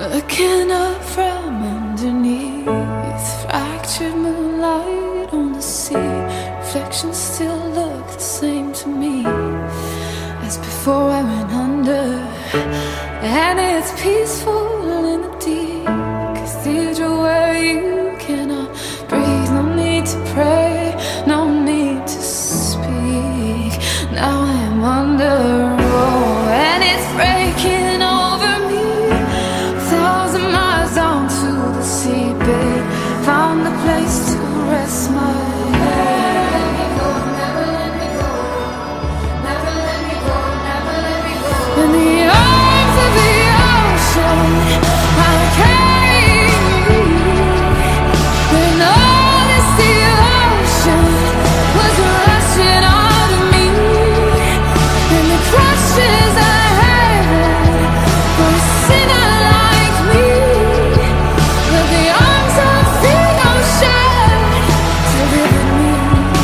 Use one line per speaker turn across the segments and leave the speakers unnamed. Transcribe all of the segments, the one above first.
Looking up from underneath, fractured moonlight on the sea. Reflections still look the same to me as before I went under. And it's peaceful in the deep cathedral where you cannot breathe. No need to pray, no need to speak. Now I'm under, oh, and it's breaking over me. 1,000 miles down to the seabed, found a place to rest my head. Never let me go, never let me go, never let me go, never let me go. In the arms of the ocean, I carry you. When all this devotion was rushing out of me, and the crushes I had for a sinner like me, but the arms of the ocean delivered me.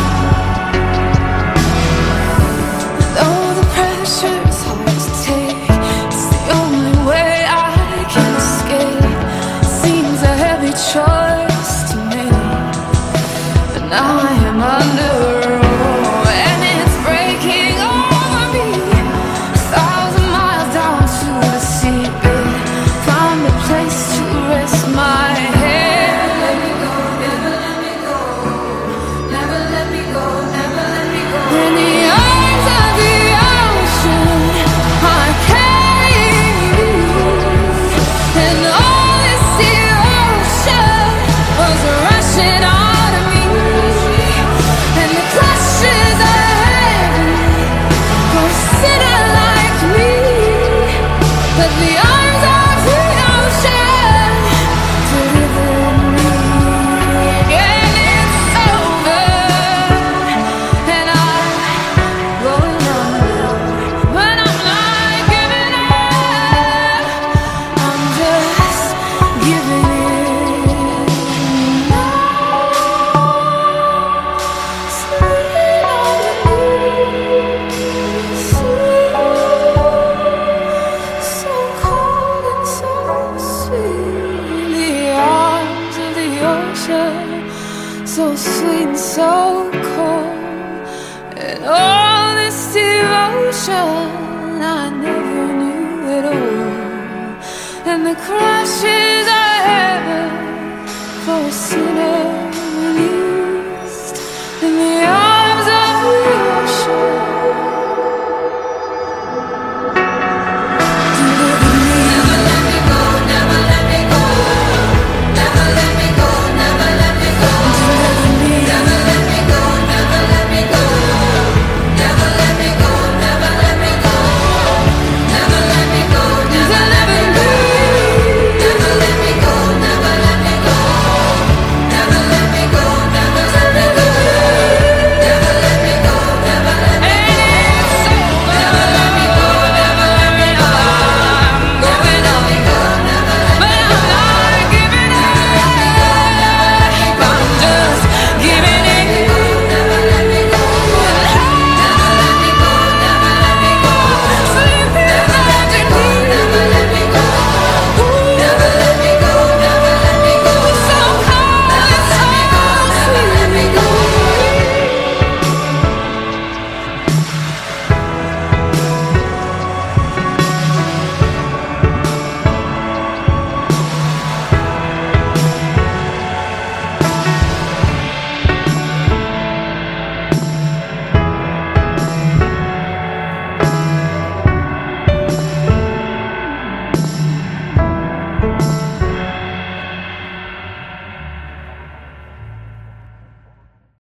Though the pressure's hard to take, it's the only way I can escape. Seems a heavy choice to make, but now I am under, oh, and it's breaking over me. 1,000 miles down to the seabed, found a place to rest my head. Let me go, never let me go, never let me go, never let me go. In the arms of the ocean, I carry you, and all this devotion was rushing out of me, and the crushes I had for a sinner like me, but the arms of the ocean delivered me. And it's over, and I'm going under, but I'm not giving up. I'm just giving in now. Sitting underneath, so cold and so sweet. The arms of the ocean, so sweet and so cold. And all this devotion I never knew at all. And the crashes I had for a sinner